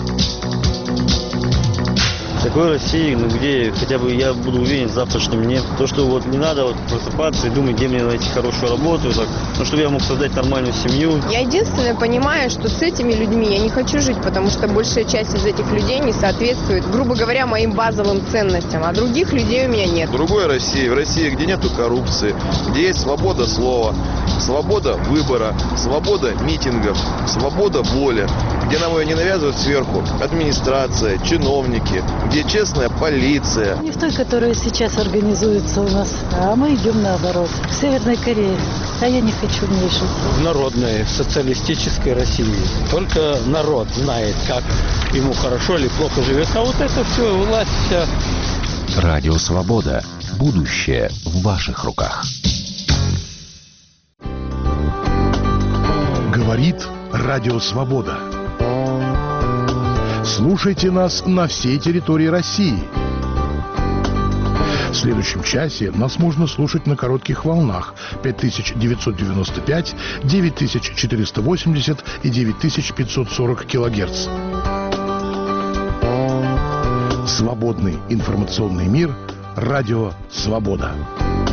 В такой России, ну, где хотя бы я буду уверен в завтрашнем дне. То, что вот не надо вот просыпаться и думать, где мне найти хорошую работу, так, ну, чтобы я мог создать нормальную семью. Я единственное понимаю, что с этими людьми я не хочу жить, потому что большая часть из этих людей не соответствует, грубо говоря, моим базовым ценностям, а других людей у меня нет. В другой России, в России, где нету коррупции, где есть свобода слова, свобода выбора, свобода митингов, свобода воли, где нам ее не навязывают сверху администрация, чиновники, где честная полиция. Не в той, которая сейчас организуется у нас, а мы идем наоборот. В Северной Корее. А я не хочу в ней жить. В народной социалистической России. Только народ знает, как ему хорошо или плохо живет. А вот это все, власть вся. Радио «Свобода». Будущее в ваших руках. Говорит Радио Свобода. Слушайте нас на всей территории России. В следующем часе нас можно слушать на коротких волнах пять тысяч девятьсот девяносто пять, девять тысяч четыреста восемьдесят и девять тысяч пятьсот сорок килогерц. Свободный информационный мир. Радио «Свобода».